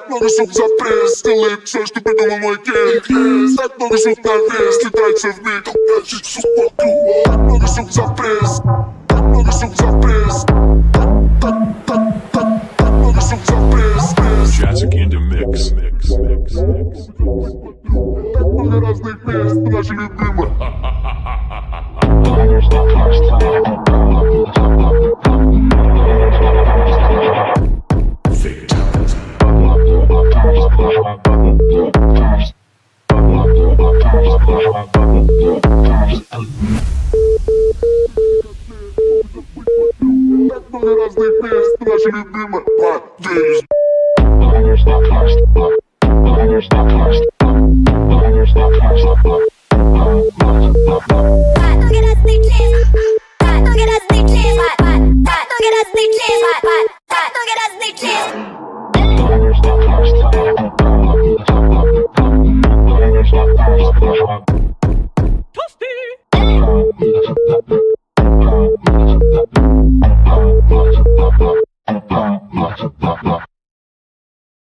Так много суп за пресс, делает все, что придумал мой кейс. Так много суп на вес, летается в миг, 5 часов вокруг. Так много суп за пресс, так много суп за пресс. Так много суп за пресс. Jazzic in the mix. Так много разных мест, наши любимые. Так много разных мест, наши любимые. Поделись. Stop.